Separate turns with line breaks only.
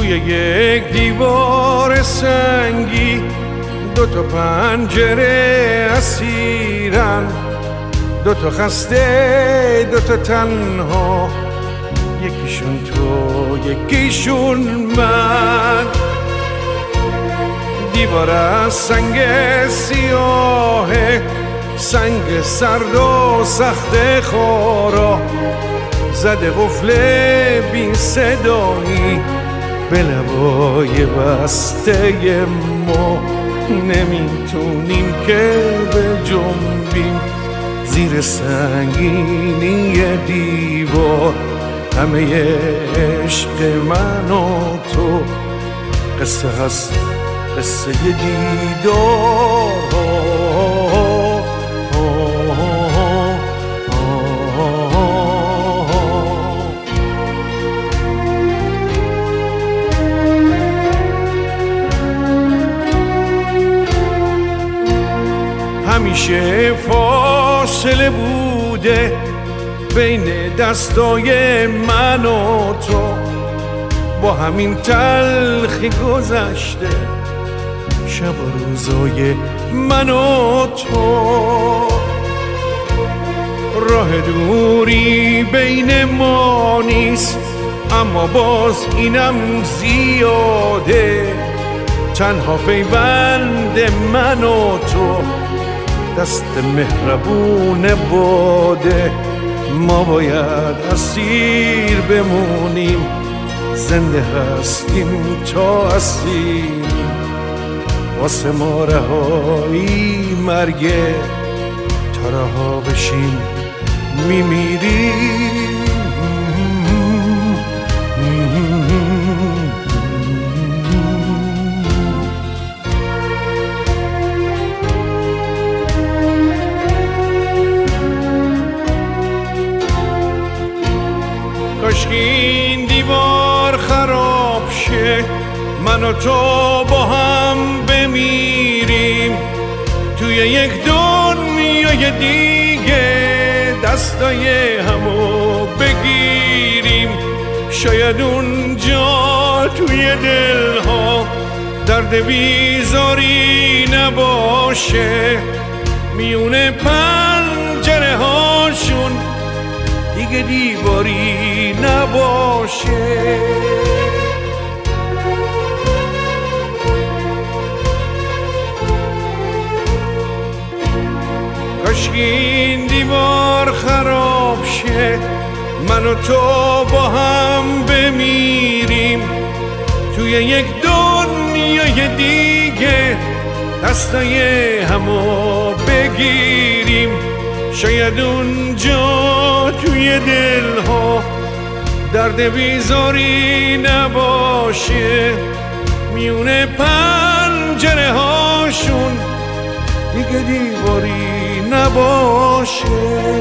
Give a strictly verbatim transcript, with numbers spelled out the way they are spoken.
توی یک دیوار سنگی دو تا پنجره اسیرن، دو تا خسته دو تا تنها، یکیشون تو یکیشون من. دیوار از سنگ سیاهه، سنگ سرد و سخت خارا، زده قفل بی صدایی به لبای بسته ما. نمیتونیم که بجنبیم زیر سنگینی دیوار، همه عشق من و تو قصه هست، قصه دیدار. همیشه فاصله بوده بین دستای من و تو، با همین تلخی گذشته شب و روزای من و تو. راه دوری بین ما نیست، اما باز اینم زیاده. تنها پیوند من و تو دست مهربون باده. ما باید اسیر بمونیم، زنده هستیم تا اسیریم. واسه ما رهایی مرگه، تا رها بشیم میمیریم. کاشکی این دیوار خراب شه، من و تو با هم بمیریم توی یک دنیای دیگه، دستای همو بگیریم. شاید اونجا توی دلها درد بیزاری نباشه، میونه پنجره هاشون دیگه دیواری نباشه. کاشکی این دیوار خراب شه، من و تو با هم بمیریم توی یک دنیای دیگه، دستای همو بگیریم. شاید اونجا توی دلها درد بیزاری نباشه، میونه پنجره هاشون دیگه دیواری نباشه.